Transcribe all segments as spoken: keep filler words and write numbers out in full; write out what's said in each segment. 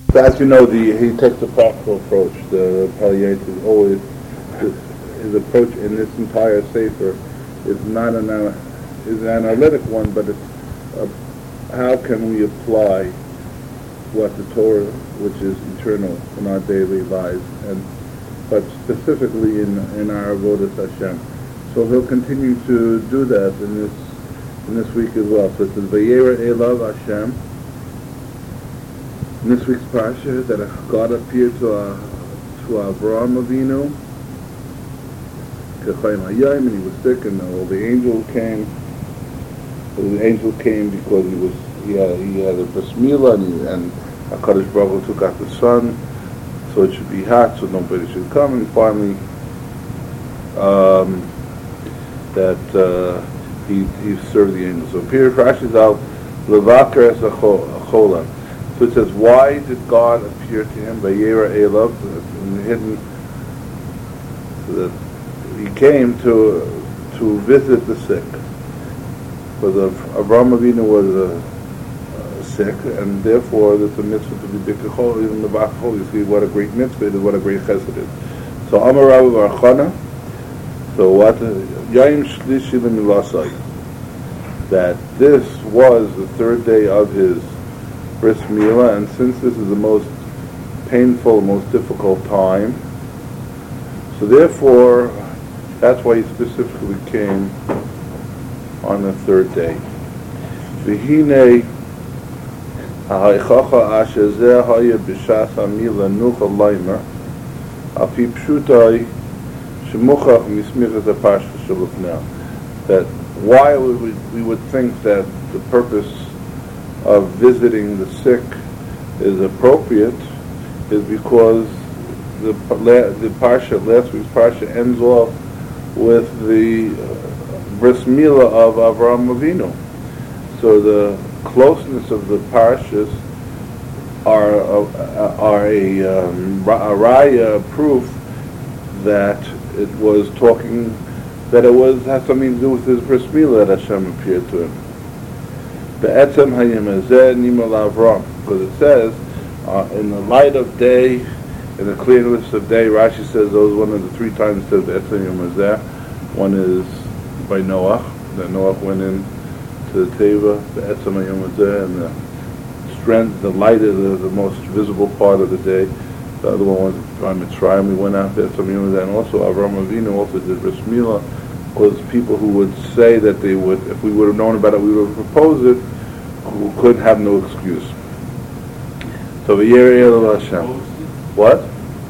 So as you know, the, he takes a practical approach. The Palliate is always, his, his approach in this entire Sefer is not an, is an analytic one, but it's uh, how can we apply what the Torah, which is eternal, in our daily lives, and but specifically in in our avodas Hashem. So he'll continue to do that in this in this week as well. So it says Vayera Elav Hashem. In this week's parsha, that God appeared to uh, to Avraham Avinu, Kechayim Hayayim, and he was sick, and all the angel came. The angel came because he was he had he had a bris milah, and, and HaKadosh Baruch Hu took out the sun, so it should be hot, so nobody should come. And finally, um, that uh, he he served the angels. So here Rashi's out levaker es achola. So it says, why did God appear to him by Yera Elav in the hidden? So that he came to to visit the sick. Because Avraham Avinu was uh, uh, sick, and therefore there's a mitzvah to be b'kechol, even the b'achol. You see what a great mitzvah it is, what a great chesed it is. So Amar Rabbi Barchana, so what? Yaim Shlishi L'Milasai. That this was the third day of his bris milah, and since this is the most painful, most difficult time, so therefore that's why he specifically came on the third day. V'hinei ha'haichacha asher zeh haya b'shas ha'milah nucha leimer api pshutai shemuchach mismichas ha'parsha shelufnei. That why we would, we would think that the purpose of visiting the sick is appropriate is because the the parsha, last week's parsha, ends off with the uh, bris milah of Avraham Avinu. So the closeness of the parshas are uh, are a, um, a raya proof that it was talking that it was has something to do with his bris milah that Hashem appeared to him. Be'etzem hayim hazeh nimal Avram, because it says uh, in the light of day, in the clearness of day. Rashi says those one of the three times it says be'etzem hayim hazeh. One is by Noah, that Noah went in to the teva, be'etzem hayim hazeh, and the strength, the light is the, the most visible part of the day. The other one was by Mitzrayim. We went out be'etzem hayim hazeh, and also Avraham Avinu also did bris milah. Was people who would say that they would, if we would have known about it, we would have proposed it, who could have no excuse. So V'yirei Elav Hashem. What?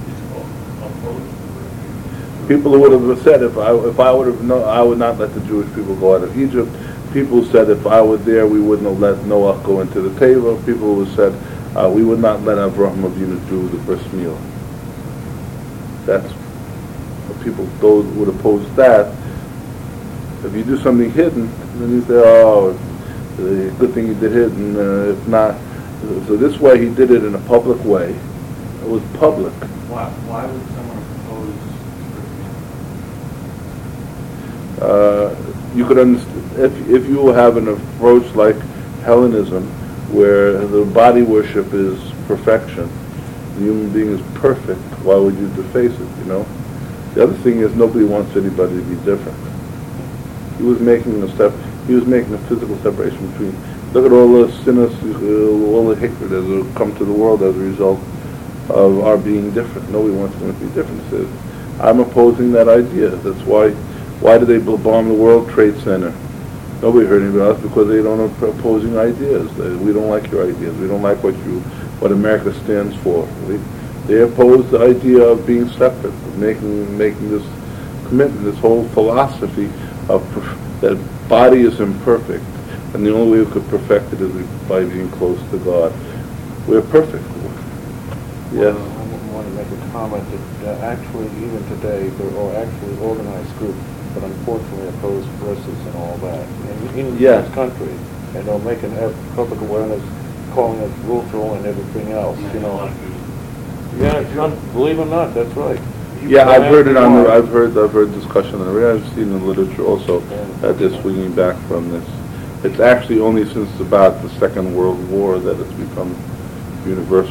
People who would have said, if I if I would have known, I would not let the Jewish people go out of Egypt. People who said, if I were there, we wouldn't have let Noah go into the teva. People who said, uh, we would not let Avraham Avinu do the bris milah. That's what people, those who would oppose that. If you do something hidden, then you say, oh, it's a good thing you did hidden. Uh, if not, so this way he did it in a public way. It was public. Why? Why would someone oppose? Uh, you could understand if if you have an approach like Hellenism, where the body worship is perfection, the human being is perfect. Why would you deface it? You know. The other thing is nobody wants anybody to be different. He was making a step. He was making a physical separation between. Look at all the sinners, uh, all the hatred that has come to the world as a result of our being different. Nobody wants to be different. He says, I'm opposing that idea. That's why. Why did they bomb the World Trade Center? Nobody heard anything about us because they don't have opposing ideas. They, we don't like your ideas. We don't like what you, what America stands for. They, they oppose the idea of being separate, of making making this commitment, this whole philosophy of that body is imperfect, and the only way we could perfect it is by being close to God. We're perfect. Yes. Well, I want to make a comment that uh, actually, even today, there are actually organized groups, but unfortunately oppose verses and all that in, in yes. this country, and they'll make an public awareness, calling it neutral and everything else. You know. Yeah, it's not. Believe it or not, that's right. Yeah, I've heard it on the, I've heard, I've heard discussion on the radio. I've seen in the literature also that they're swinging back from this. It's actually only since about the Second World War that it's become universal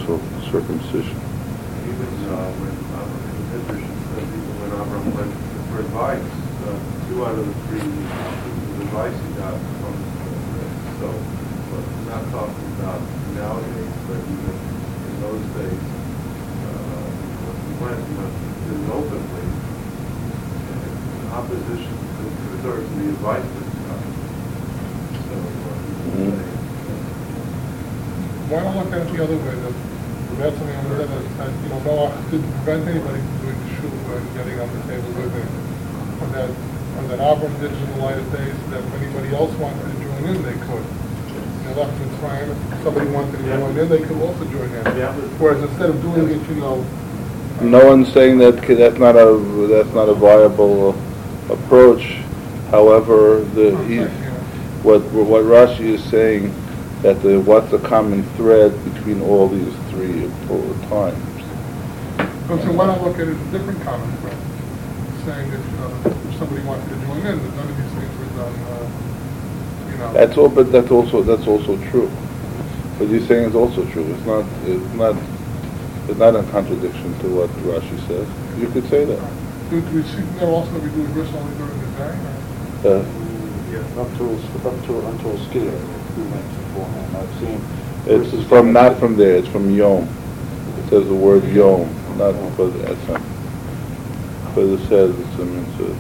circumcision. Even uh, when Abraham Midrash says even when Abraham went for advice, uh, two out of the three pieces of advice he got from uh, so but we're not talking about nowadays, but even in those days, uh, when he went, he went did it openly in opposition to two-thirds of the advice that he got. So uh, he was saying, Why not look at it the other way? That we had something on the other that said, you know, Noah didn't prevent anybody from doing the shul and getting on the table with him. Or that, or that Avram did it in the light of days, that if anybody else wanted to join in, they could. You know, left Mitzrayim, if somebody wanted to join in, they could also join in. Yeah, but- Whereas instead of doing it, you know, No one's saying that k- that's not a that's not a viable approach. However, the he, what what Rashi is saying that the what's the common thread between all these three times. so why not look at it as a different comment, right? Saying that, you know, if somebody wanted to join in, that none of these things were done, uh, you know. That's all, but that's also that's also true. What you're saying is also true. It's not it's not it's not in contradiction to what Rashi says. You could say that. Do, do we see there also that we do a bris only during the day? Or? Uh, yeah. Up to, up to, until skiing, two minutes beforehand. I've seen. it's verses from that- not from there. It's from Yom. It says the word Yom, not because it's a, because it says it's a mitzvah.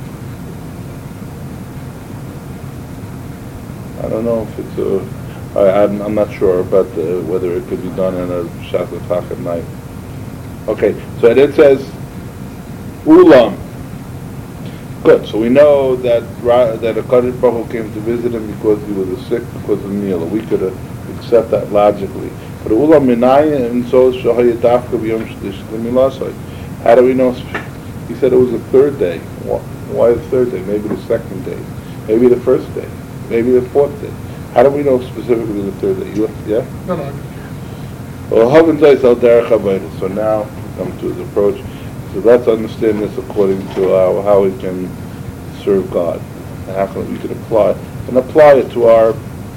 I don't know if it's a. I, I'm, I'm not sure about the, whether it could be done in a Shabbat Tach at night. Okay, so it says Ulam. Good. So we know that Ra, that a Kadosh Baruch Hu came to visit him because he was sick because of Mila. We could uh, accept that logically. But Ulam Minaya and so Shahaya Dafka B'Yom Shlish L'Milasai. How do we know? He said it was the third day. Why the third day? Maybe the second day. Maybe the first day. Maybe the fourth day. How do we know specifically the third day? You, yeah? No, no. Well, Havan Zayis Al Derech HaVayda. So now we come to his approach. So let's understand this according to our, how we can serve God. And how can we can apply and apply it to our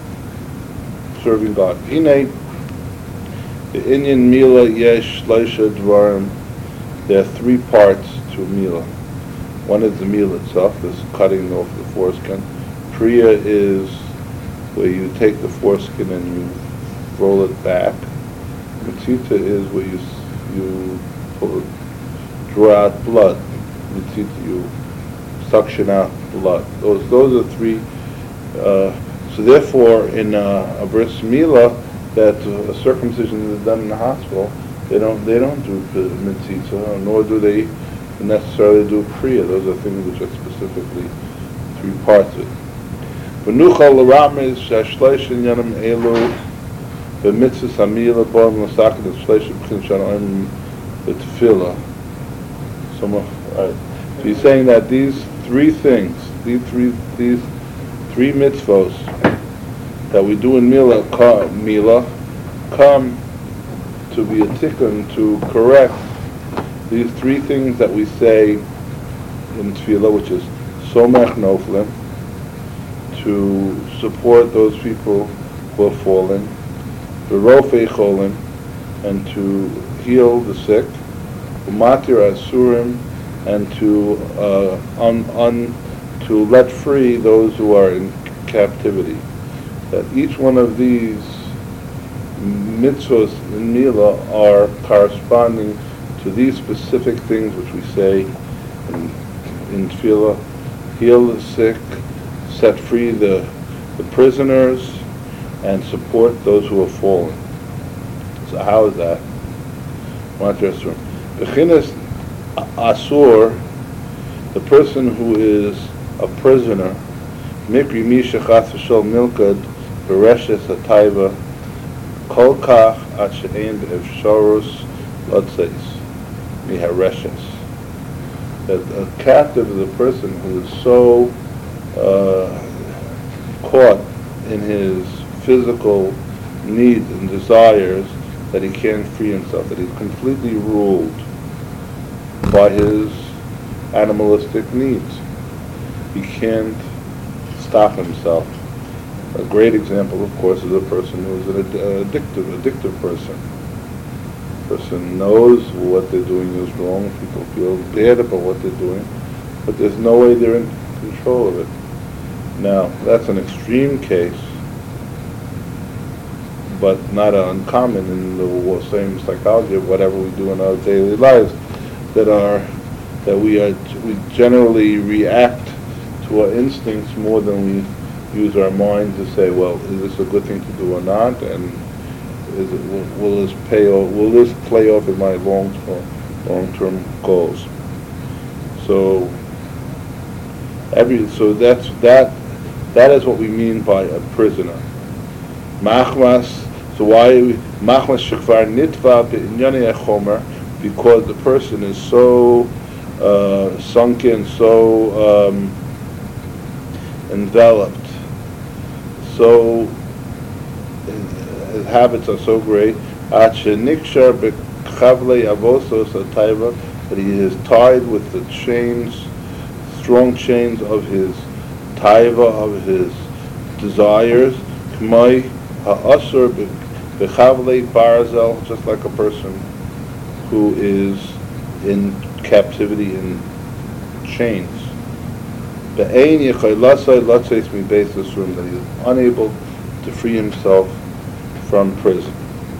serving God. Hine, the Inyan Mila Yesh Shleisha Dvarim. There are three parts to Mila. One is the Mila itself, this cutting off the foreskin. Priya is where you take the foreskin and you roll it back. Mitzita is where you you pull it, draw out blood. Mitzita, you suction out blood. Those those are three. Uh, so therefore, in uh, a bris milah, that uh, a circumcision is done in the hospital, they don't they don't do mitzita, nor do they necessarily do priya. Those are things which are specifically three parts of it. V'nuchal l'ramiz shashleishin yanam elu b'mitzvah samila bon l'sakin shleishin b'chin shan'im b'tefillah. So, right. So he's saying that these three things, these three these three mitzvos that we do in Mila, ka, Mila come to be a tikkun to correct these three things that we say in Tefillah, which is somech noflim, to support those people who are fallen, the rofei cholim, and to heal the sick, umatir asurim, and to uh, un, un, to let free those who are in captivity. That each one of these mitzvahs in Mila are corresponding to these specific things which we say in, in Tefillah: heal the sick, set free the, the prisoners, and support those who have fallen. So how is that? Bechinas asur, the person who is a prisoner, mikri misha chas v'shol milkad bereshes hatayva kol kach at she'ein b'efsharus lotzeis mihareshes. That a captive is a person who is so uh, caught in his physical needs and desires that he can't free himself, that he's completely ruled by his animalistic needs. He can't stop himself. A great example, of course, is a person who is an ad- addictive, addictive person. person knows what they're doing is wrong. People feel bad about what they're doing, but there's no way they're in control of it. Now, that's an extreme case, but not uncommon in the same psychology of whatever we do in our daily lives, that are that we are we generally react to our instincts more than we use our mind to say, well, is this a good thing to do or not, and is it, will, will this pay off, will this play off in my long term long term goals? So every so that's that that is what we mean by a prisoner. Machmas. So why machmas shekvar nitva b'inyanei chomer? Because the person is so uh, sunken, so um, enveloped, so his habits are so great. That he is tied with the chains, strong chains of his taiva, of his desires. K'may ha'asur b'chavlei barzel, just like a person who is in captivity in chains. Be'ein yechai lasai latzeis mi beis yisrum, that he is unable to free himself from prison.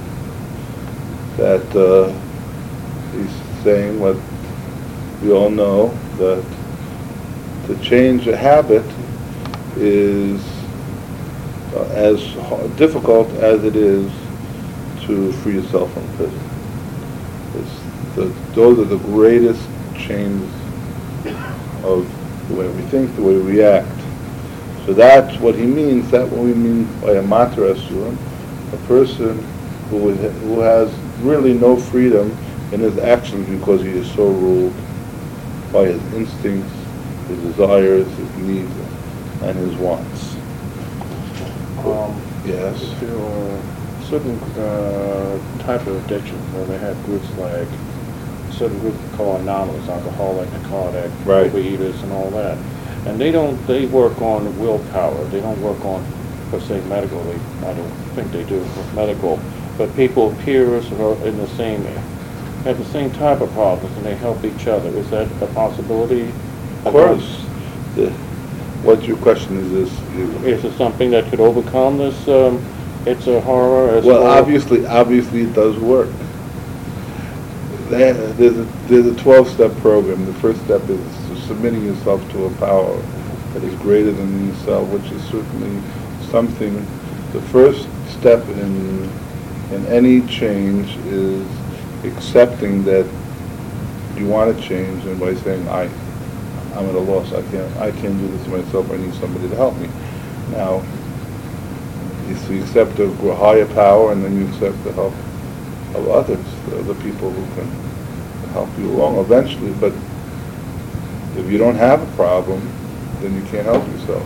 That uh, he's saying what we all know, that to change a habit is uh, as difficult as it is to free yourself from prison. It's the, those are the greatest chains of the way we think, the way we react. So that's what he means. That's what we mean by a mater asurim, a person who is, who has really no freedom in his actions because he is so ruled by his instincts, his desires, his needs, and his wants. Um, yes. There are certain uh, type of addiction where they have groups like certain groups called anonymous, alcoholic, narcotic, right, overeaters, and all that. And they don't. They work on willpower. They don't work on, per se, medically. I don't think they do with medical. But people, peers, are in the same, have the same type of problems, and they help each other. Is that a possibility? Of course. The, what your question is this? Is, is it something that could overcome this? Um, it's a horror. As well, well, obviously, obviously, it does work. There's a, there's a twelve-step program. The first step is submitting yourself to a power that is greater than yourself, which is certainly something. The first step in in any change is accepting that you want to change, and by saying, I, I'm at a loss. I can't, I can't do this myself. I need somebody to help me. Now, so you accept a higher power, and then you accept the help of others, the other people who can help you along eventually. But if you don't have a problem, then you can't help yourself.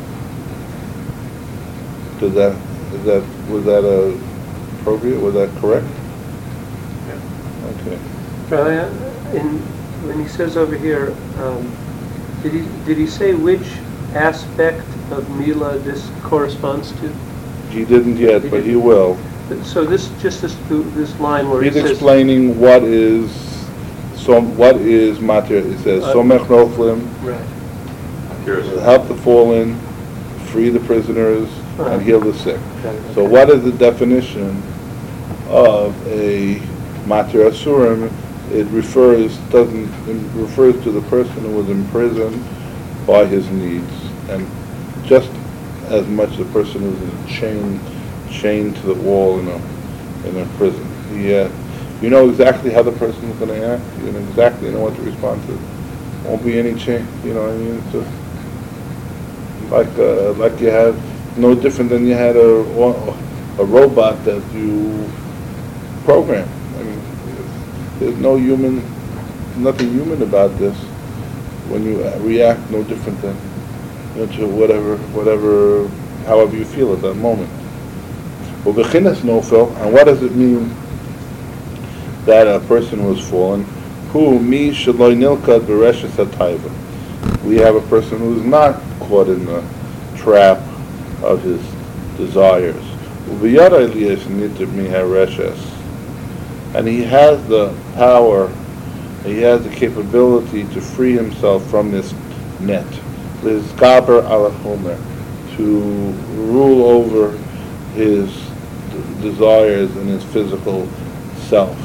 Does that, is that, was that uh, appropriate? Was that correct? Yeah. Okay. Uh, in, when he says over here, um, did he did he say which aspect of Mila this corresponds to? He didn't yet, He but didn't. he will. So this just this this line where He's he says explaining what is so what is mater. It says Uh, somech noflim, right. help the fallen, free the prisoners, Uh-huh. and heal the sick. Okay. So what is the definition of a mater asurim? It refers doesn't it refers to the person who was imprisoned by his needs, and just as much the person who was chained chained to the wall in a in a prison. Yeah, you know exactly how the person is going to act. You know exactly know what to respond to. Won't be any change. You know what I mean? It's just like uh, like you have no different than you had a a robot that you program. I mean, there's no human, nothing human about this. When you react, no different than you know, to whatever, whatever, however you feel at that moment. Well, bechinas nofel, and what does it mean that a person was fallen? Who mi shaloi nilkad bereshes hatayva. We have a person who is not caught in the trap of his desires. Ubiyara eliyas nitib mi hareshes. and he has the power, he has the capability to free himself from this net. Lizgaber ala chomer, to rule over his d- desires and his physical self.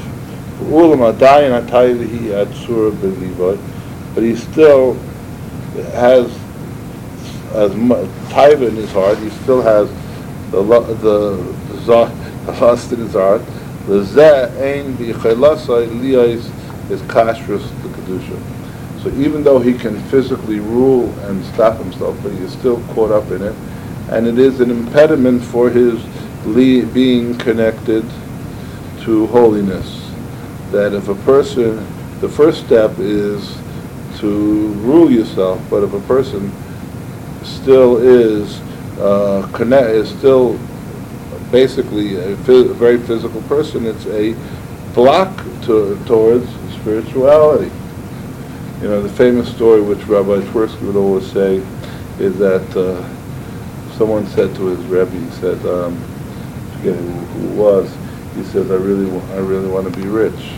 But he still has as much taiva in his heart. He still has the lo- the the lust in his heart. The zeh ein b'chelasai liyais is kashrus the kedusha. So even though he can physically rule and stop himself, but he is still caught up in it, and it is an impediment for his le- being connected to holiness. That if a person, the first step is to rule yourself, but if a person still is uh, connect, is still basically a, phys- a very physical person, it's a block to, towards spirituality. You know, the famous story which Rabbi Twersky would always say is that uh, someone said to his Rebbe, he said, um, I forget who, who it was, he says, I really, wa- I really want to be rich.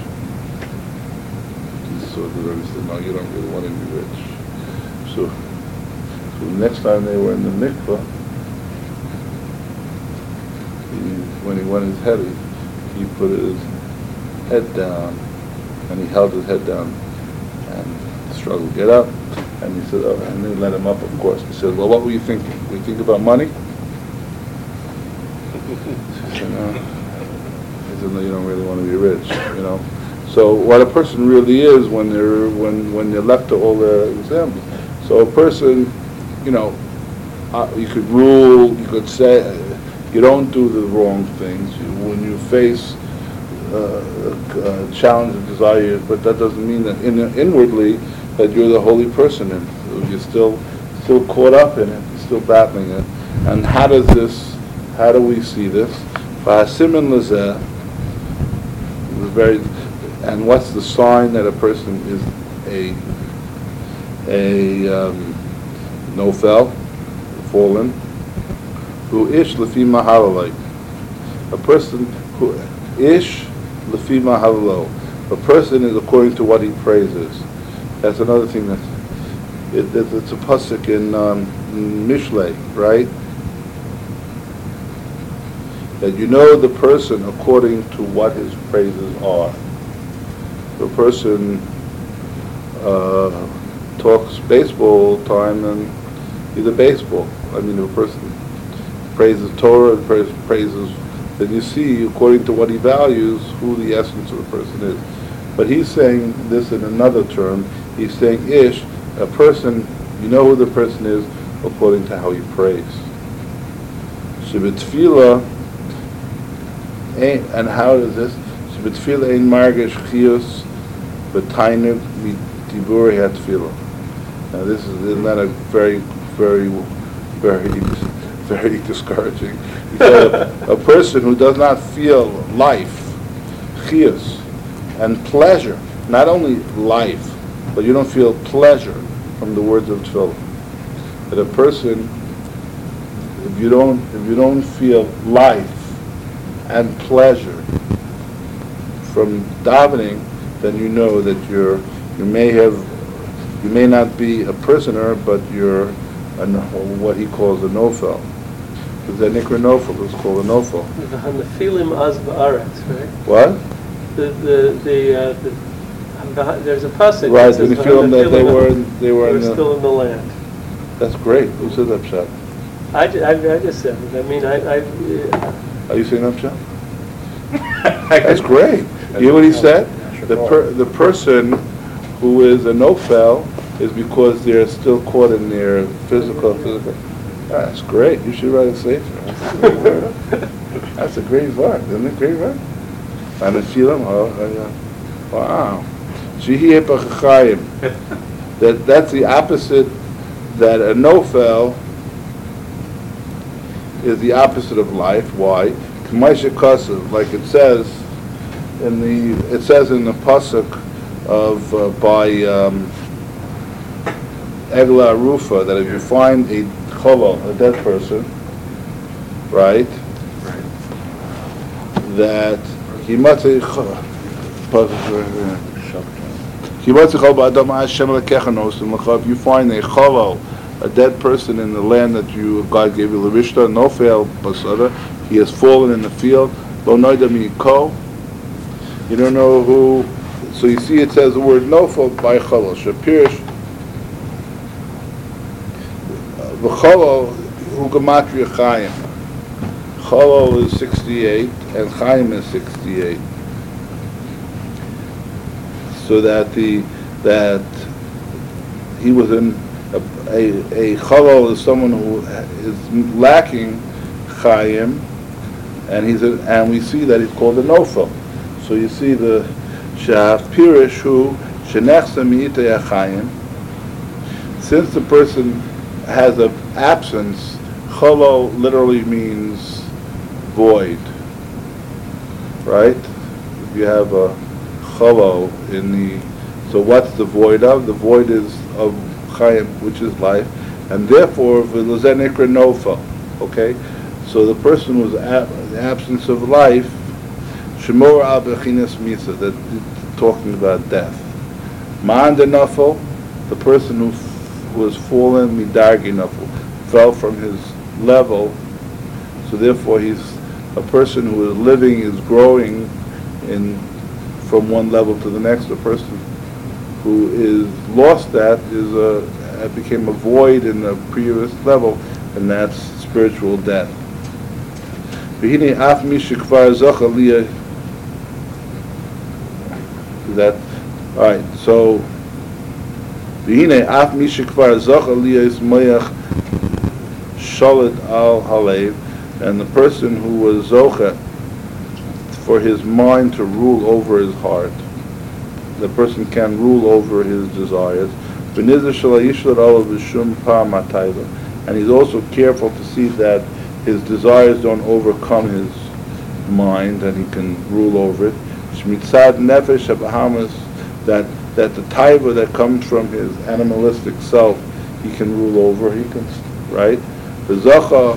So the Rebbe said, no, you don't really want to be rich. So, so the next time they were in the mikveh, he, when he went his head, he, he put his head down, and he held his head down, and struggled to get up, and he said, oh, and they let him up, of course. He said, well, what were you thinking? Were you thinking about money? He said, no. He said, no, you don't really want to be rich, you know. So what a person really is when they're when when they're left to all their examples. So a person, you know, uh, you could rule, you could say, uh, you don't do the wrong things. You, when you face uh, uh, challenge and desires, but that doesn't mean that in, inwardly that you're the holy person, and you're still still caught up in it, you're still battling it. And how does this? How do we see this? V'hasimin lezeh, very. And what's the sign that a person is a a um, nofel, fallen? Who ish lefi mahalalai. A person who ish lefi mahalalo. A person is according to what he praises. That's another thing that's it, it, it's a pasuk in, um, in Mishlei, right? That you know the person according to what his praises are. A person uh, talks baseball all the time, and he's a baseball. I mean, if a person praises Torah and praise, praises, then you see, according to what he values, who the essence of the person is. But he's saying this in another term. He's saying, ish, a person, you know who the person is according to how he prays. Shebetfila, and how is this? Shebetfila ein margesh chiyus, but tainug midiburi hatfila. Now this is isn't that a very, very, very, very discouraging. He said a, a person who does not feel life, chiyus, and pleasure, not only life, but you don't feel pleasure from the words of tefillah. That a person, if you don't, if you don't feel life and pleasure from davening, then you know that you're, you may have, you may not be a prisoner, but you're a, what he calls a nofel. Because that nikra nofel is called a nofel. The Hanafilim az ba'aretz, right? What? The the the, uh, the, the there's a pasuk. Right, that says the Nephilim that they Hanafilim were, in- they were were in the, still in the land. that's great. Who said that, Pshat? I, ju- I, I just said it. I mean, I, I uh, Are you saying that, Pshat? That's great. You hear what he said? The per, the person who is a nofel is because they're still caught in their physical, physical. That's great. You should write a sefer. That's a great word. That's a great word. Isn't it a great word? And the Nephilim, oh, yeah. Wow. Shehi epachachayim. That that's the opposite. That a nofel is the opposite of life. Why? K'maisha kasav, like it says in the it says in the pasuk of uh, by um, Egla Arufa, that if you find a cholol, a dead person, right, that he must If you find a cholol, a dead person in the land that you God gave you, Levishta, Nofel, Basada, he has fallen in the field. Lo noida miko. You don't know who. So you see, it says the word Nofel by cholol. Shapirish. The cholol who gematria Chaim. Cholol is sixty-eight and Chaim is sixty-eight. So that the that he was in a a, a cholol is someone who is lacking Chaim, and he's a, and we see that he's called a Nofel. So you see the Shaf Pirish who Shenechsa Mi'itei Chaim. Since the person has an absence, cholol literally means void, right? If you have a cholol in the, so what's the void of? The void is of Chaim, which is life, and therefore v'lozen ikra nofel. Okay, so the person was ab- the absence of life. Shemor al bechinas misa, that talking about death. Man de nofel, the person who f- was fallen midargi nofel, fell from his level. So therefore, he's a person who is living, is growing in from one level to the next. A person who is lost that is a it became a void in the previous level, and that's spiritual death. That all right. So af mishikvar zocha liyas moyach shalit al halev, and the person who was zocha for his mind to rule over his heart. The person can rule over his desires. And he's also careful to see that his desires don't overcome his mind, and he can rule over it. That that the taiva that comes from his animalistic self, he can rule over. He can, right? The zacha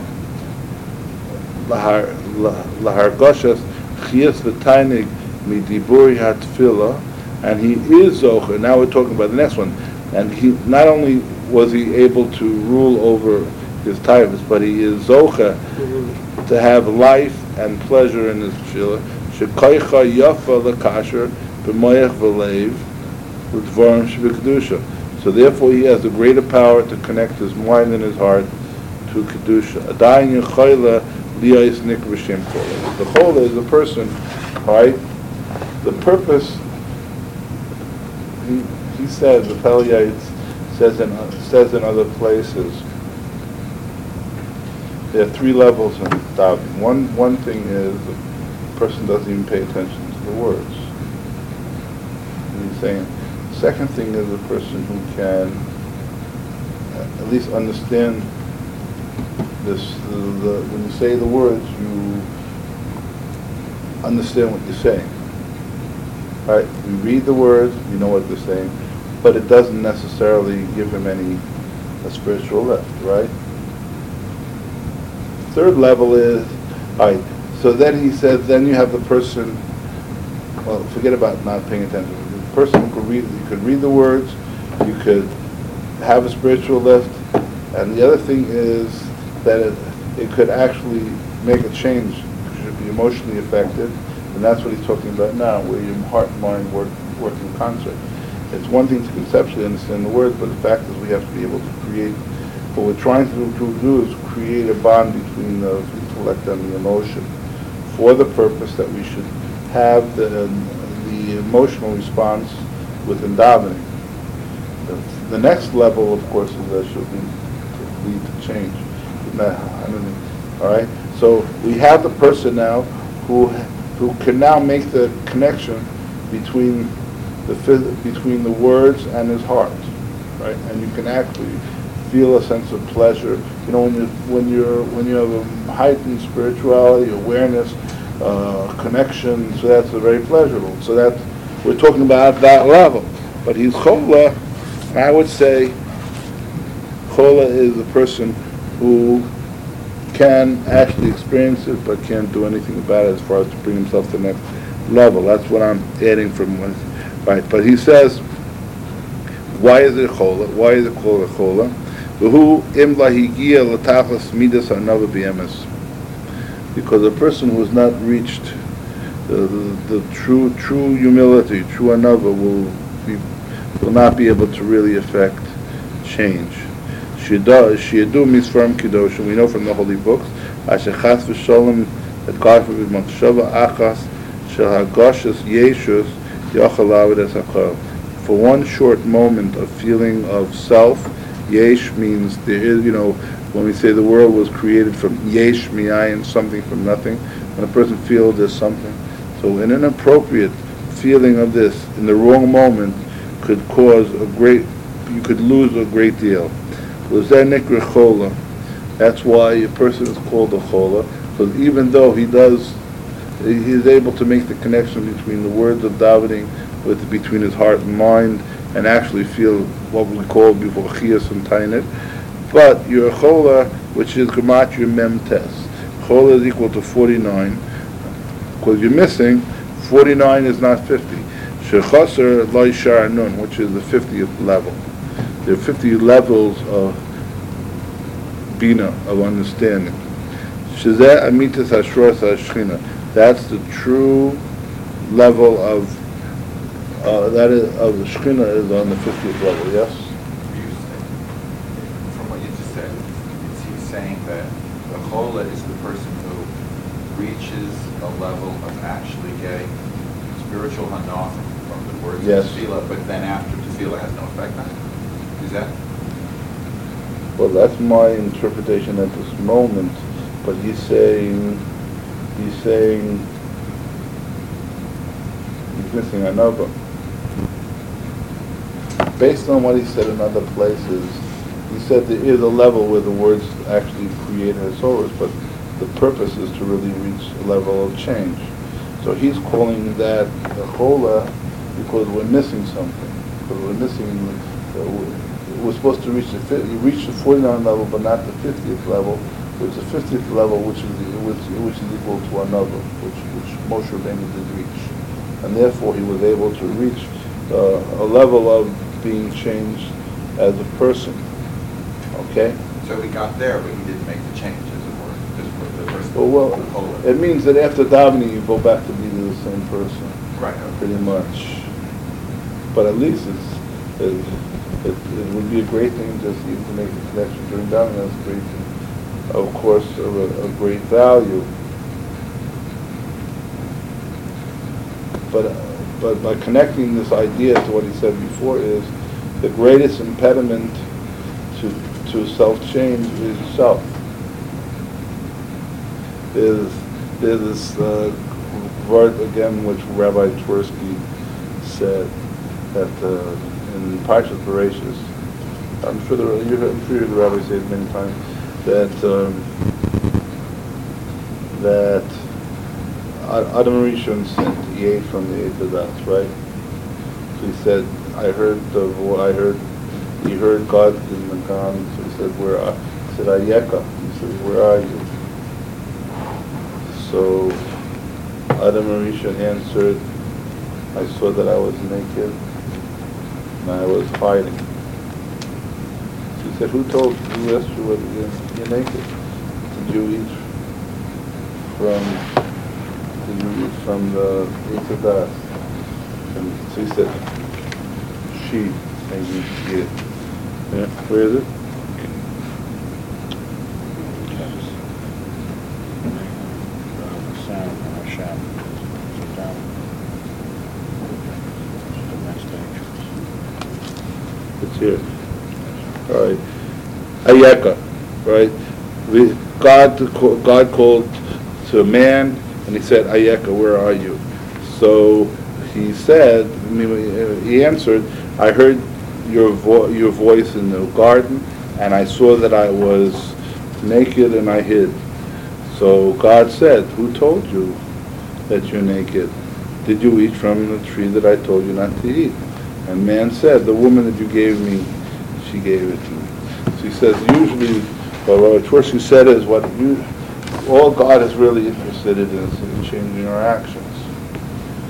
lahargoshas chias v'tainig midiburi hatfila, and he is zocha. Now we're talking about the next one, and he not only was he able to rule over his taivas, but he is zocha mm-hmm. to have life and pleasure in his tefillah. Shekoicha yafa lekasher b'moyach v'leiv l'dvarim shebekdusha. So therefore, he has the greater power to connect his mind and his heart to kedusha. Adayin yechoyla liyais nik v'shem kola. The chola is a person, right? The purpose. He, he says, the Pelyates says in says in other places, there are three levels in davening. One one thing is the person doesn't even pay attention to the words. And he's saying, the second thing is a person who can at least understand this. The, the, when you say the words, you understand what you're saying. Right? You read the words, you know what they're saying, but it doesn't necessarily give him any a spiritual lift, right? Third level is, all right, so then he says, then you have the person, well, forget about not paying attention. The person who could read, you could read the words, you could have a spiritual lift, and the other thing is that it, it could actually make a change. You should be emotionally affected. And that's what he's talking about now, where your heart and mind work, work in concert. It's one thing to conceptually understand the words, but the fact is we have to be able to create, what we're trying to do, to do is create a bond between the intellect and the emotion for the purpose that we should have the, the emotional response within davening. The, the next level, of course, is that should lead to, lead to change. That, I mean, all right? So we have the person now who who can now make the connection between the phys- between the words and his heart, right? And you can actually feel a sense of pleasure. You know, when you when you're when you have a heightened spirituality, awareness, uh, connection, so that's very pleasurable. So that we're talking about that level. But he's chola. I would say chola is a person who can actually experience it, but can't do anything about it as far as to bring himself to the next level. That's what I'm adding from one, right? But he says, why is it chola? Why is it called a chola? V'hu im lahigia l'tachlis midas ha'nava b'emes. Because a person who has not reached the, the, the true true humility, true anava, will be, will not be able to really affect change. Shidu misfarm kiddush, we know from the holy books, asher chas v'sholem that God forbid machshava achas shel hagashas yeshus yachal avodas hakol. For one short moment of feeling of self, yesh means there is, you know, when we say the world was created from yesh mi'ayin, something from nothing, when a person feels there's something. So an inappropriate feeling of this in the wrong moment could cause a great, you could lose a great deal. That's why a person is called a chola, because even though he does, he is able to make the connection between the words of davening with between his heart and mind, and actually feel what we call before chiyas and tainit. But your chola, which is gematria mem tes, chola is equal to forty-nine, because you're missing forty-nine is not fifty. Shechaser lo yishar nun, which is the fiftieth level. There are fifty levels of bina, of understanding. Shezeh amitas hashros hashchina. That's the true level of uh, that is of the shchina is on the fiftieth level. Yes. From what you just said, is he saying that the chola is the person who reaches a level of actually getting spiritual hanaf from the words Yes. of tefillah, but then after tefillah has no effect on it? Is that? Well, that's my interpretation at this moment. But he's saying, he's saying, he's missing another. Based on what he said in other places, he said there is a level where the words actually create hasoras, but the purpose is to really reach a level of change. So he's calling that the chola because we're missing something. Because we're missing, uh, we're supposed to reach the you reach the forty-nine level, but not the fiftieth level. Which is the fiftieth level, which is the, which, which is equal to another, which which Moshe Rabbeinu did reach, and therefore he was able to reach uh, a level of being changed as a person. Okay. So he got there, but he didn't make the change, as it were. Just for the first Well, well, the chola. it means that after davening you go back to being the same person, Right. Okay. pretty much. But at least it's it, it, it would be a great thing just even to make the connection during davening. That's a great thing. Of course, of a, a great value. But uh, but by connecting this idea to what he said before is the greatest impediment to to self-change is self. There's there's this uh, word again which Rabbi Twersky said that uh, in Parshas Bereshis. I'm sure the you heard, I'm sure the Rabbi said it many times. That um, that Adam Rishon sent he ate from the eight of that, right? So he said, I heard the vo- I heard he heard God in the Gan. So he said, where are? He said, Ayeka. He said, where are you? So Adam Rishon answered, I saw that I was naked and I was hiding. He said, who told you, who asked you whether you're, you're naked? Did you eat from, did you eat from the Eitzadas? And so he said, she, and you eat it. Yeah, where is it? It's here. All right, Ayeka, right? We, God, God called to a man, and he said, Ayeka, where are you? So he said, he answered, I heard your vo- your voice in the garden, and I saw that I was naked and I hid. So God said, who told you that you're naked? Did you eat from the tree that I told you not to eat? And man said, the woman that you gave me, she gave it to me. So he says, usually, what Rabbi Twersky said is what you, all God is really interested in is in changing our actions.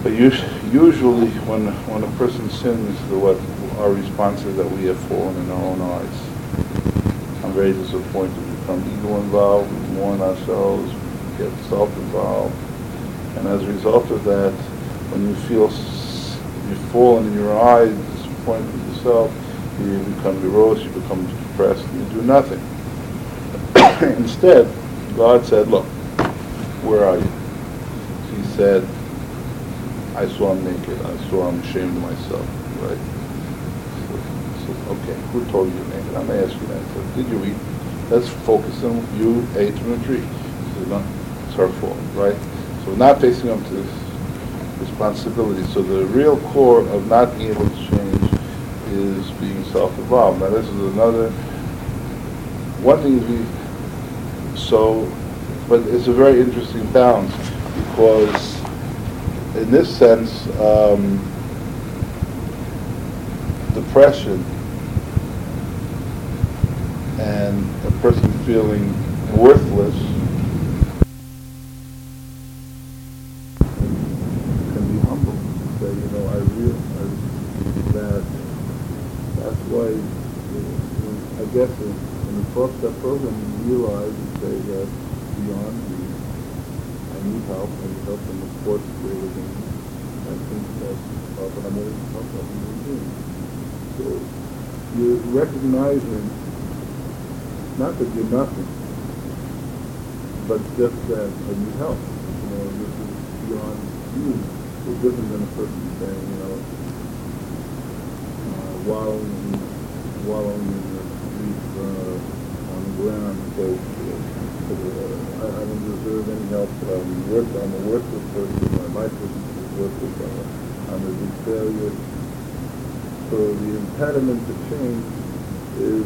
But us- usually, when when a person sins, the what our response is that we have fallen in our own eyes. I'm very disappointed. We become ego involved. We mourn ourselves. We get self-involved, and as a result of that, when you feel s- you've fallen in your eyes, disappointed with yourself, you become morose. You become depressed. And you do nothing. Instead, God said, "Look, where are you?" He said, I saw him naked. I saw him ashamed of myself, right? So, so, okay, who told you you're naked? I'm going to ask you that. So, did you eat? Let's focus on you ate from a tree. So, no, it's her fault, right? So we're not facing up to this responsibility. So the real core of not being able to change is being self-involved. Now this is another, one thing is we, so, but it's a very interesting balance because in this sense, um, depression and a person feeling worthless can be humble. Say, you know, I realize that that's why, I guess, in, in the twelve-step program, you realize and say that beyond me, I need help, I need help in the course of living. I think that often I'm always help of human beings. So you're recognizing not that you're nothing, but just that I need help. You know, this is beyond you. It's different than a person saying, you know, uh, wallowing, in, wallowing in the street uh, on the ground and say, uh, I, I don't deserve any help. I'm, worth, I'm a worthless person. My life is worthless. I'm a, I'm a big failure. So the impediment to change is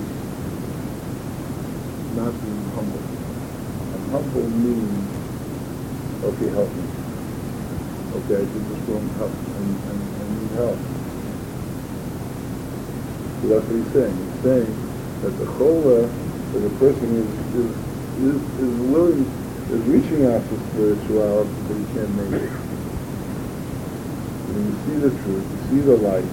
not being humble. And humble means, okay, help me. Okay, I did this wrong, help, and, and, and need help. So that's what he's saying. He's saying that the chola, that a person is, is, is, is willing, is reaching out to spirituality, but he can't make it. When you see the truth, you see the light,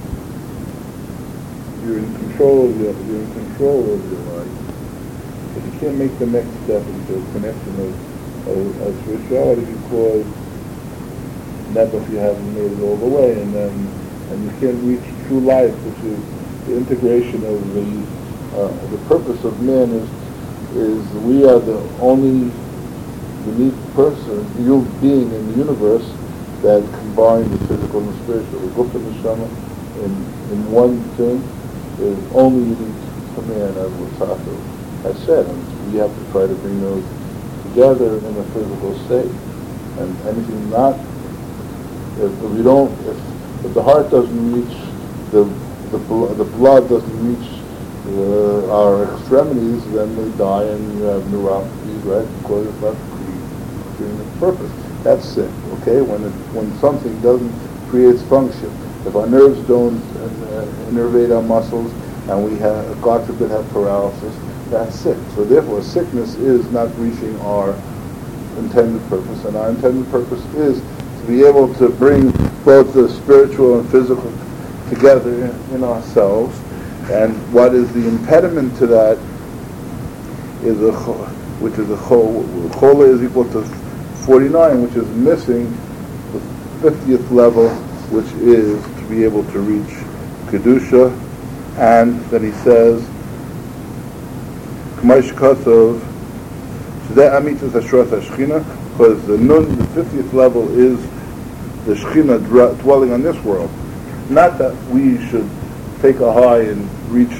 you're in control of your, you're in control of your life. But you can't make the next step into a connection of, of, of spirituality because never if you haven't made it all the way, and then and you can't reach true life, which is the integration of the uh, the purpose of man is is we are the only unique person, you being in the universe that combines the physical and the spiritual. The Gupta Neshama in in one thing is only unique to man, as Luzzatto has said, and we have to try to bring those together in a physical state. And anything not, if, if we don't, if, if the heart doesn't reach, the the, bl- the blood doesn't reach uh, our extremities, then they die and you have neuropathy, right? Because it's not creating the purpose. That's sick, okay? When it, when something doesn't create function, if our nerves don't uh, innervate our muscles and we have, God forbid, have paralysis, that's sick. So therefore, sickness is not reaching our intended purpose, and our intended purpose is to be able to bring both the spiritual and physical together in ourselves. And what is the impediment to that is a chol, which is a chol. Chola is equal to forty-nine, which is missing the fiftieth level, which is to be able to reach kedusha. And then he says, K'maish Kosov, Shedeh Amitzas Hashras HaShechina, because the nun, the fiftieth level, is the Shechina dwelling on this world. Not that we should take a high and reach,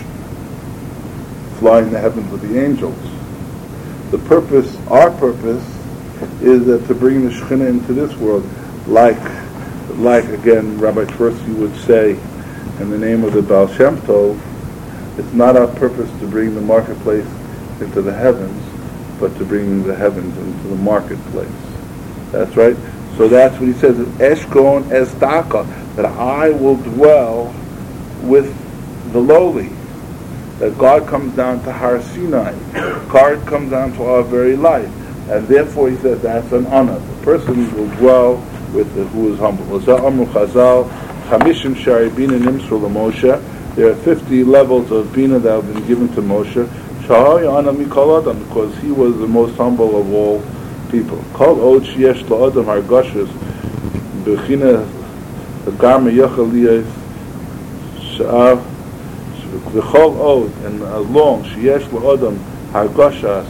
fly in the heavens with the angels. The purpose, our purpose, is that to bring the Shechina into this world, like, like again, Rabbi Tversky would say, in the name of the Baal Shem Tov, it's not our purpose to bring the marketplace into the heavens, but to bring the heavens into the marketplace. That's right. So that's what he says, Eshkon Estaka, that I will dwell with the lowly. That God comes down to Har Sinai. God comes down to our very life. And therefore he says that's an honor. The person will dwell with the, who is humble. Amru Chazal, Chamishim Shari Bina Nimsru LaMoshe. There are fifty levels of Bina that have been given to Moshe. Shahaya Ana Mikol Adam, because he was the most humble of all people. Kol Od Sheyesh LaAdam Hargashas Bechina Garma Yachaliyah Sha'av V'chol Od, and as long Sheyesh LaAdam Hargashas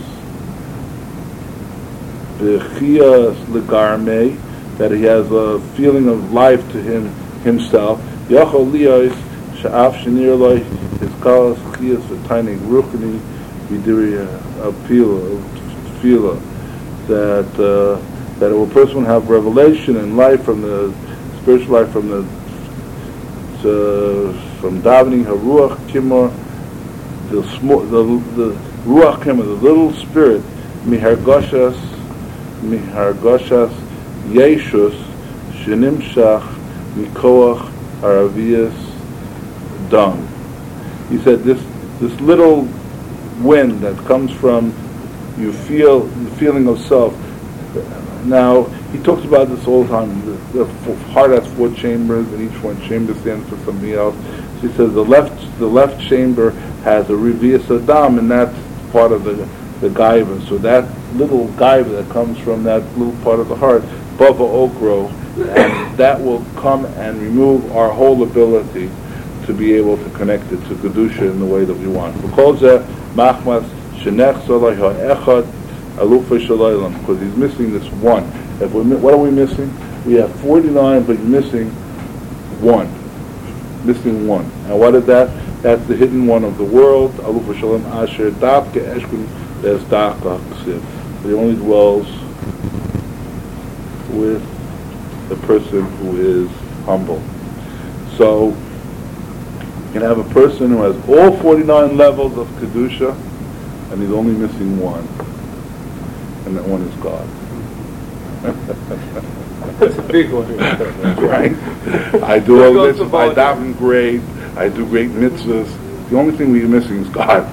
Bechiyas Legarmei, that he has a feeling of life to him himself. Yachaliyah Sha'af Shenir Loi is Kalas Chiyas V'tainik Ruchni Vidiri Apila Fila, that uh, that a person will have revelation and life from the spiritual life from the to, from davening Haruach Kimor, the small the the Ruach Kimor, the little spirit Mihargoshas Mihargoshas Yeshus Shenimshach Mikoach Aravias Dung. He said this this little wind that comes from you feel the feeling of self. Now he talks about this all the time. The, the heart has four chambers, and each one chamber stands for something else. So he says the left the left chamber has a revius adam, and that's part of the the gaiva. So that little gaiva that comes from that little part of the heart, bava okro, and that will come and remove our whole ability to be able to connect it to kedusha in the way that we want. Because he's missing this one. If we're, what are we missing? We have forty-nine, but missing one. Missing one. And what is that? That's the hidden one of the world. He only dwells with the person who is humble. So you can have a person who has all forty-nine levels of kedusha, and he's only missing one, and that one is God. That's a big one. Right? I do all this, I daven great, I do great mitzvahs. The only thing we're missing is God.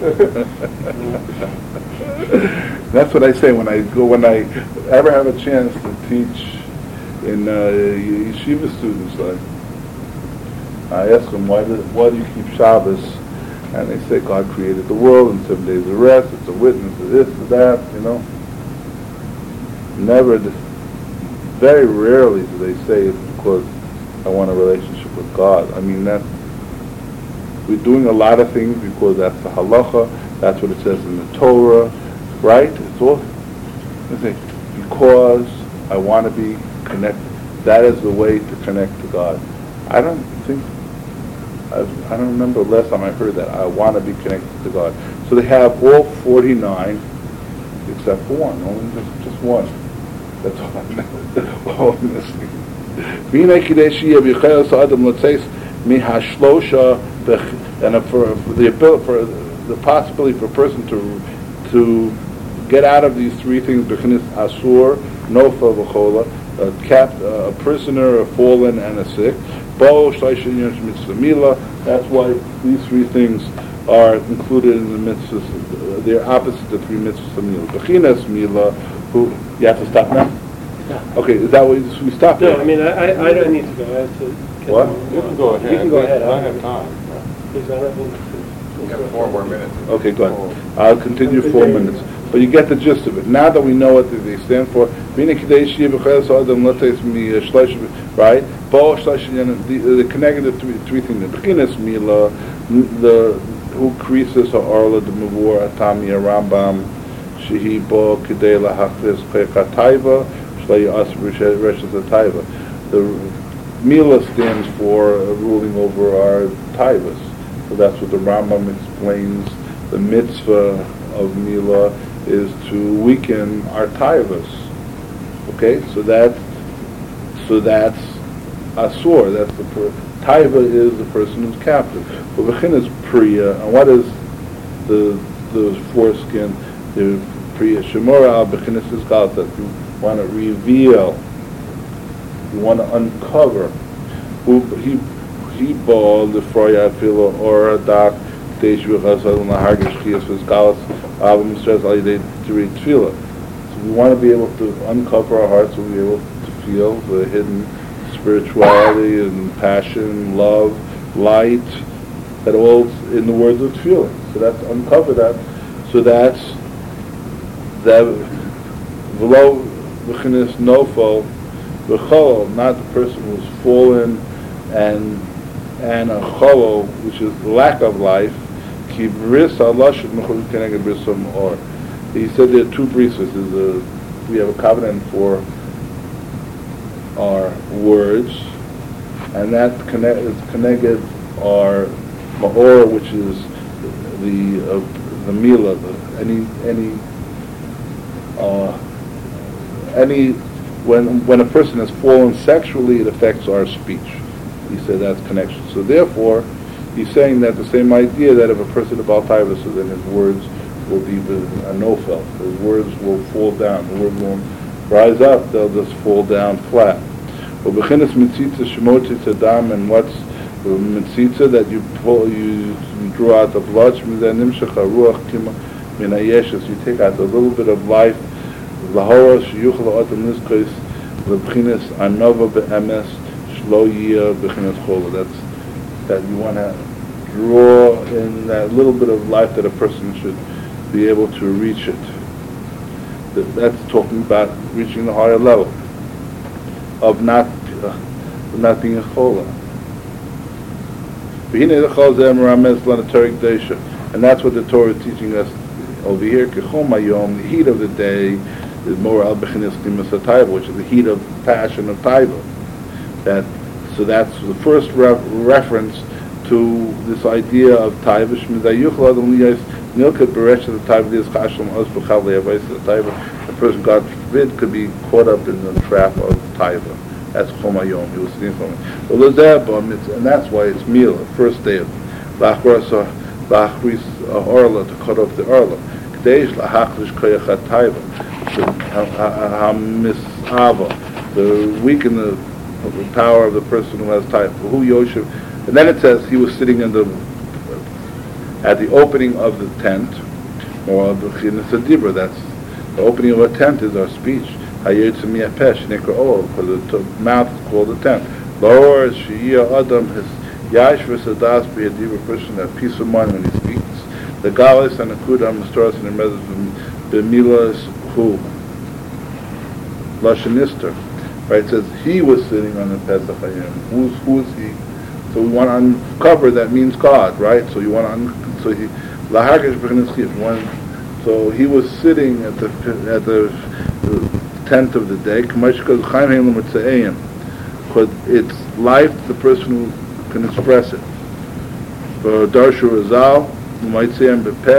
That's what I say when I go, when I ever have a chance to teach in uh, yeshiva students. Like, I ask them, why do, why do you keep Shabbos? And they say, God created the world in seven days of rest. It's a witness to this, to that, you know. Never, very rarely do they say it's because I want a relationship with God. I mean, that we're doing a lot of things because that's the halacha, that's what it says in the Torah, right? It's all, they say, because I want to be connected. That is the way to connect to God. I don't think, I've, I don't remember the last time I heard that. I want to be connected to God. So they have all forty-nine except for one, only just, just one. That's all I'm all I'm missing. And for, for the ability, for the possibility for a person to to get out of these three things, bechinas asur, nofa, v'chola, a cap, a prisoner, a fallen, and a sick. Bo shleishin yosh mitzvah mila. That's why these three things are included in the mitzvahs. They're opposite the three mitzvahs of mila. Bechinas mila. Who you have to stop now? Yeah. Okay, is that what we stop? No, I mean I, I, I don't need to go. I have to. What? You can go ahead. You can go ahead. I have time. Please, I don't think- We have four more minutes. Okay, go ahead. I'll continue four minutes. But you get the gist of it. Now that we know what they stand for, right? Bo the connected the three, three things. The beginning mila, the who creases Orla the Mavur Atami Rambam Shehi Bo Kidei Lahachlis Pekataiva Shlei As Reshes Ataiva. The mila stands for ruling over our taivas. So that's what the Rambam explains. The mitzvah of Mila is to weaken our taivas. Okay, so that, so that's asur. That's the per, taiva is the person who's captive. But v'chin is priya, and what is the the foreskin? The priya shemora al b'chinis is gal, that you want to reveal, you want to uncover. Who he. People the Freya Philo or a doc Deshu Chasal and the Hargish Chias was Galas Abam Stress Ali Day to read Tefillah. So we want to be able to uncover our hearts, so we'll be able to concealed, the hidden spirituality and passion, love, light, that all in the words of tefillah. So that's uncover that. So that's that below v'chinas nofal v'chol, not the person who's fallen and and a cholo, which is lack of life. Ki bris Allah should mechul keneged brisom or. He said there are two brises. There's a we have a covenant for our words, and that connect, is connected our ma'or, which is the uh, the mila, the, any any uh, any when when a person has fallen sexually, it affects our speech. He said that's connection. So therefore, he's saying that the same idea that if a person about taiva, so then his words will be a no-felt. His words will fall down. The words won't rise up. They'll just fall down flat. Well, b'chinas mitzitza shemotzi tzadam, and what's the mitzitza that you pull, you draw out the blood. Shmizanimshach haruach kima min hayeshes. You take out a little bit of life. Lahora sheyuchal otam niskos leb'chinas anova be'emes shlo yiyah b'chinas chola. That's that you want to draw in that little bit of life that a person should be able to reach it. That, that's talking about reaching the higher level of not uh, of not being a chola. And that's what the Torah is teaching us over here. The heat of the day is more al bechinas klimas hataiva, which is the heat of passion of taiva. That so that's the first re- reference to this idea of taiva. The person, God forbid, could be caught up in the trap of taiva. That's chomayom. He was sitting from it. And that's why it's mila, first day of lachris orla, to cut off the orla. K'deish lahachlish koyach taiva, hamisava, to weaken the, the power of the person who has taiva. Who yoshev, and then it says he was sitting in the at the opening of the tent, or the dibra. That's the opening of a tent is our speech. Because the mouth is called a tent. Lower shiyah adam his yash v'sadas b'yadiva, person that peace of mind when he speaks. The galis and the kudam stars in the message b'milas who lashanister. Right? It says he was sitting on the Pesach Hayom. Who's who is he? So we want to uncover that means God, right? So you want to un- so he lahagish b'chinas chiyuv. So he was sitting at the at the, the tent of the day. Because it's life, the person who can express it. For Darshu Razal, you might say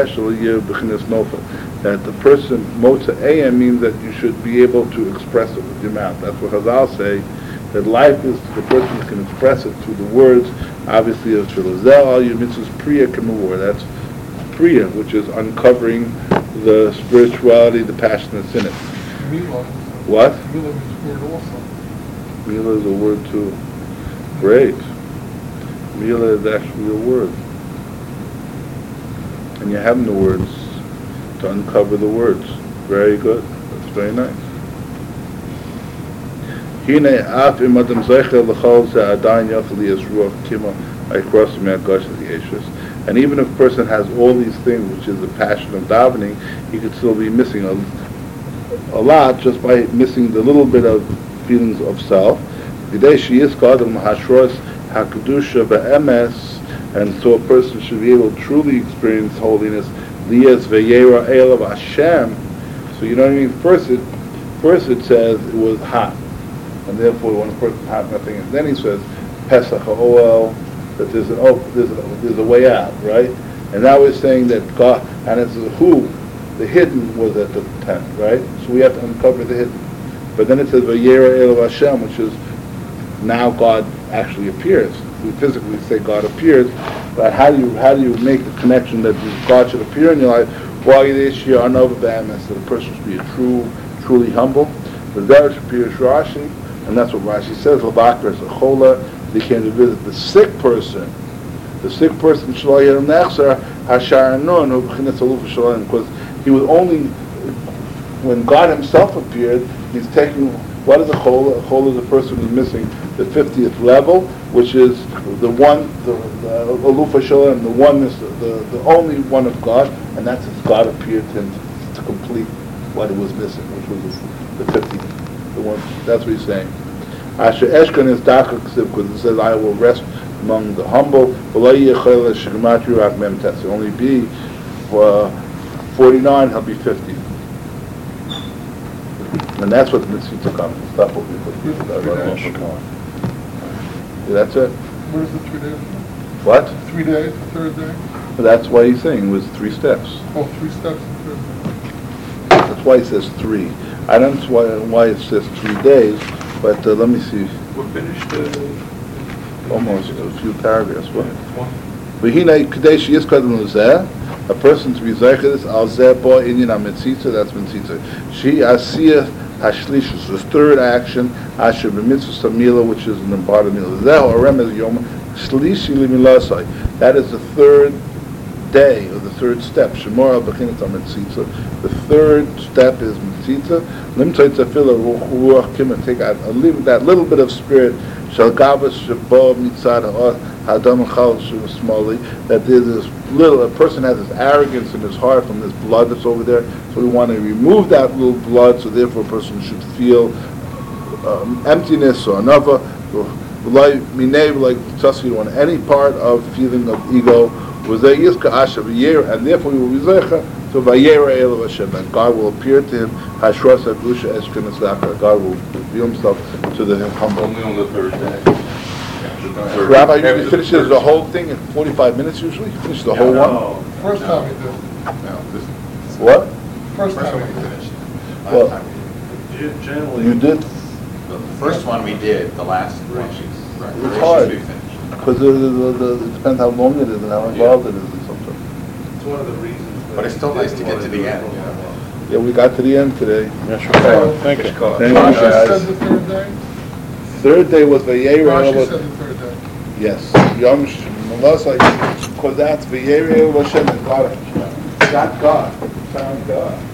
that the person Motza Ayam means that you should be able to express it with your mouth. That's what Chazal say. That life is the person who can express it through the words. Obviously, of Shalazel al Yemitzvah's Priya Kamawar. That's Priya, which is uncovering the spirituality, the passion that's in it. Mila. What? Mila means word also. Mila is a word too. Great. Mila is actually a word. And you're having the words to uncover the words. Very good. That's very nice. And even if a person has all these things, which is the passion of davening, he could still be missing a, a lot just by missing the little bit of feelings of self. And so a person should be able to truly experience holiness. So you know what I mean? First it, first it says it was hot. And therefore, when a person's hot, nothing is. Then he says, Pesach, oh well, that there's an oh, there's a, there's a way out, right? And now we're saying that God, and it's who, the hidden was at the tent, right? So we have to uncover the hidden. But then it says, Vayera Elav Hashem, which is now God actually appears. We physically say God appears, but how do you how do you make the connection that God should appear in your life? While you're there, that a person should be a true, truly humble. The Zerach appears Rashi. And that's what Rashi says. Labakar is a chola. They came to visit the sick person. The sick person, because he was only, when God himself appeared, he's taking What is a chol? A chol is a person who's missing the fiftieth level, which is the one, the, the Aluf HaShalom, the oneness, the, the only one of God, and that's as God appeared to him to complete what it was missing, which was the, the fiftieth. The one, that's what he's saying. Asher Eshkan is Daka Ksiv, because it says, I will rest among the humble. Only be uh, forty-nine, he'll be fifty. And that's what the mitzvah comes. That's what we put people that run off the car. Yeah, that's it. Where's the three days? What? Three days, the third day? But that's why he's saying it was three steps. Oh, three steps, the third day. That's why it says three. I don't know why, why it says three days, but uh, let me see. We're finished, uh, Almost a few paragraphs. What? one. V'hinei kadesh yiskadem lezeh, a person to be zeiches al zeh bo inyan ha-mitzitza, that's mitzitza. She asiyah hashlish is the third action, asher b'mitzvah samila, which is an embodiment of zeh, or remez yom, shlishi limilasai. That is the third day, or the third step. Shemor al b'chinas ha-mitzitza. The third step is mitzitza. Limtzai tzafila ruach kim, and take out, leave that little bit of spirit, shall gavas shabo mitzad hadam chal smali, that there's this little, a person has this arrogance in his heart from this blood that's over there, so we want to remove that little blood, so therefore a person should feel um, emptiness or another, like minev, like tzasi, on any part of feeling of ego, was there yiska asha v'yer, and therefore we will be zeicha to vayera elu Hashem, and God will appear to him, hashras adusha eshkenes laka, God will reveal himself to the humble. Only on the third day. Rabbi usually finishes the whole thing in forty-five minutes usually? Finish the whole one? First time he did. No, this, What? First first time one he we did. finished. Well, Last time we did. Ge- Generally. You did, The first one we did, the last one, Rishis. right, It's Rishis hard. we finished. because it, it, it depends how long it is and how involved it is or something. It's one of the reasons. that But it's still we nice to didn't get wanna to do the it end, for a you know. while. Yeah, we got to the end today. Yes, sure. Thank you. Thank you, Rashi guys. said the third day? Third day was Vayera. Rashi said the third day. Yes. Yom Shemosai, because that's Vayera Hashem and God. It's not God. It's not God.